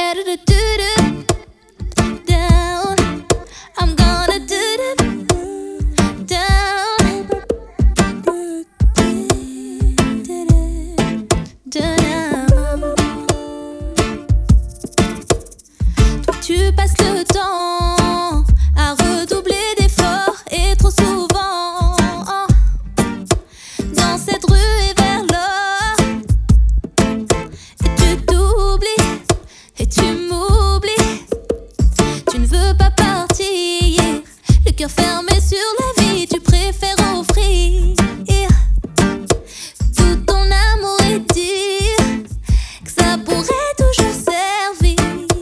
down. I'm gonna do down. Toi, tu passes le temps à redoubler d'efforts et trop souvent dans cette rue et vers l'or. Et tu t'oublies et tu m'oublies. Tu ne veux pas partir, le cœur fermé sur la vie. Tu préfères offrir tout ton amour et dire que ça pourrait toujours servir.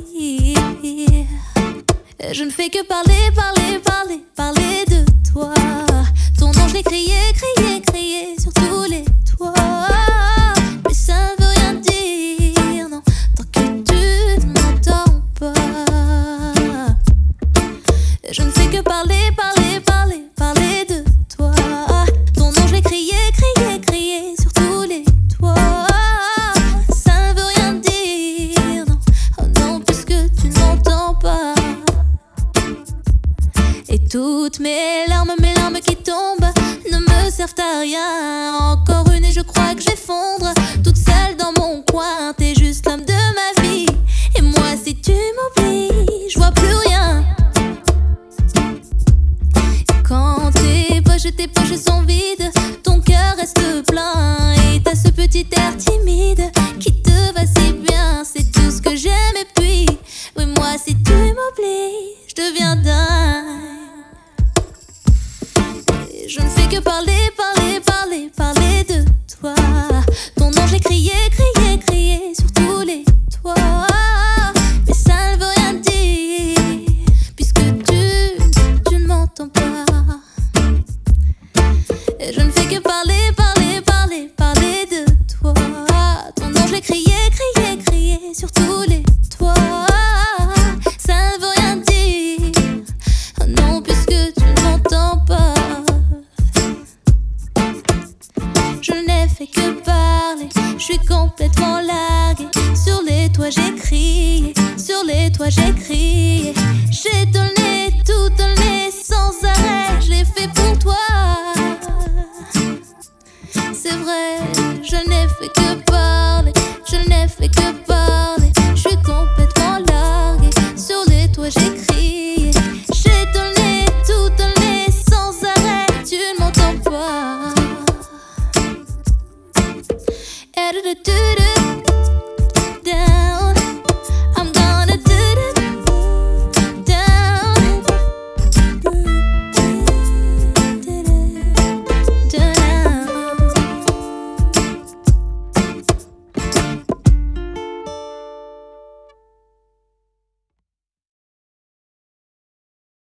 Je ne fais que parler, parler, parler, parler de toi. Ton nom je l'ai crié, crié, crié sur tous les toits. Mais ça ne veut rien dire, non, tant que tu ne m'entends pas. Je ne fais que parler, parler, parler, parler de toi. Ton nom je l'ai crié, crié, crié sur tous les toits. Ça ne veut rien dire, non, oh non, puisque tu ne m'entends pas. Et toutes mes larmes qui tombent ne me servent à rien. Encore une et je crois que j'effondre, toute seule dans mon coin. T'es juste l'homme de ma vie, et moi si tu m'oublies, je vois plus rien. Et quand tes poches sont vides, ton cœur reste plein. Et t'as ce petit air timide qui te va si bien. C'est tout ce que j'aime et puis, oui moi si tu m'oublies, je deviens dingue. Je ne fais que parler, parler, parler, parler de toi. Ton nom j'ai crié, crié, crié sur tous les toits. Mais ça ne veut rien dire, puisque tu ne m'entends pas. Et je ne fais que parler, parler, parler, parler de toi. Ton nom j'ai crié, crié, crié sur tous les toits. Ça ne veut rien dire, oh non, puisque tu ne m'entends pas. Je n'ai fait que parler, je suis complètement larguée. Sur les toits j'ai crié, sur les toits j'ai crié.